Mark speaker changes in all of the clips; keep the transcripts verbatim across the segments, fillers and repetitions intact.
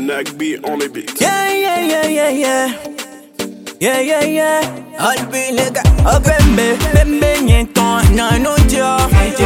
Speaker 1: Neck beat on the beat.
Speaker 2: Yeah, yeah, yeah, yeah, yeah. Yeah, yeah, yeah. I'll be nigga. Oh, baby, baby, nyeton, na no jo.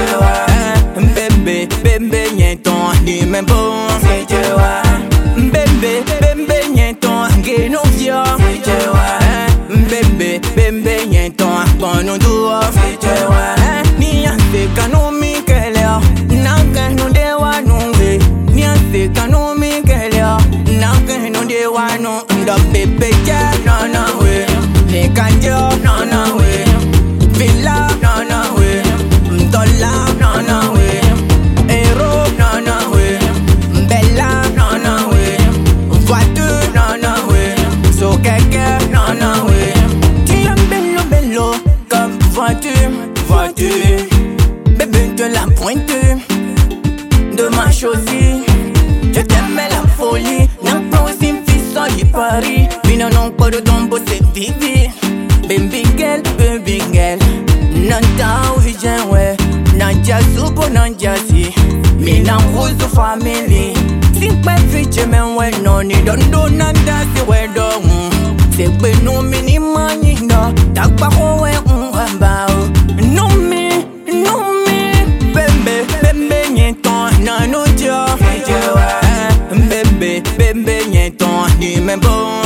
Speaker 2: Baby, baby, nyeton, di me bon. Baby, baby, nyeton, ge no vio. Baby, baby, nyeton, bon no duo. Ni ante kanu mi keleo, na kanu de wa no we. Ni ante kanu mi keleo, na kanu de wa no. The baby, yeah, no, no way. They can't do, no, no way. Feel love, no, no way. Don't love, no, no way. Hero, no, no way. Bella, no, no way. Voiture, no, no way. So keke, no, no way. Tu aimes bello, bello, comme voiture, voiture. Bébé, de la pointe de ma chaussée. Je t'aimais la folie, n'a pas aussi y Paris, mina non pas de tombeau c'est vivi. Baby girl, baby girl, nanta ouija we, nanja supo nanja si, mina uzu family. Simple fiche men we no ni don do nanda si we do. Se we no mini money no, takpa ho we unwamba. No me, no me, baby, baby nyeton na no jo. Baby, baby nyeton ni me bon.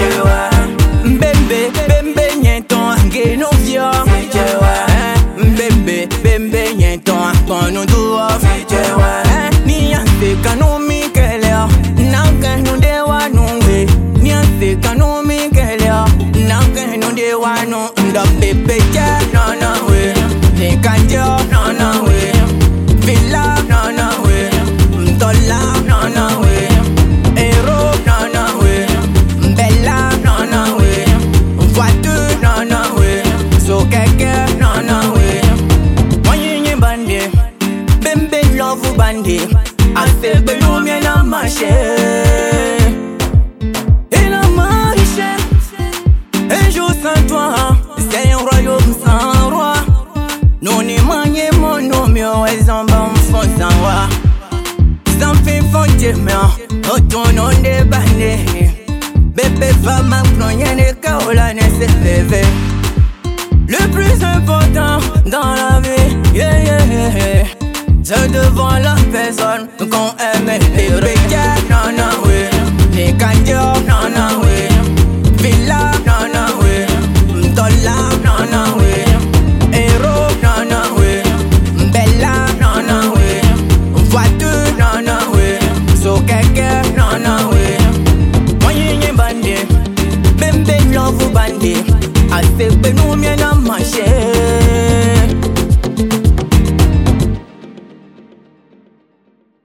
Speaker 2: Baby, baby nyeton ge no vio. Baby, baby nyeton bon no duo. Ni ante kanu mi keleo, na kanu de wa no we. Ni ante kanu mi keleo, na kanu de wa no. The baby yeah, no no way. They can't do, no no way. Feel love, no no way. Don't love, no no way. Hero, no no way. Bella, no no way. Voiture, no no way. So keke, no no way. Wanyi bandi, bembe love bandi. Ase belu mie na marché. Il a marché. Un jour sans toi, c'est un royaume sans roi. Non ni manye mon nom, elles en bas font sans roi. Sans fin font demain, retournons des bandits. Bébé femme à ployer des kaola ne se lever. Le plus important dans la vie, yeah yeah yeah, c'est devant la personne qu'on aime et regarde, non non oui. Les candios, non non oui. Feel love, non non oui. Don't love, non non oui. Hero, non non oui. Bella, non non oui. Voiture, non non oui. So keke, non non oui. Moyen bandi, bembe love bandi. Ase benu mie na marché.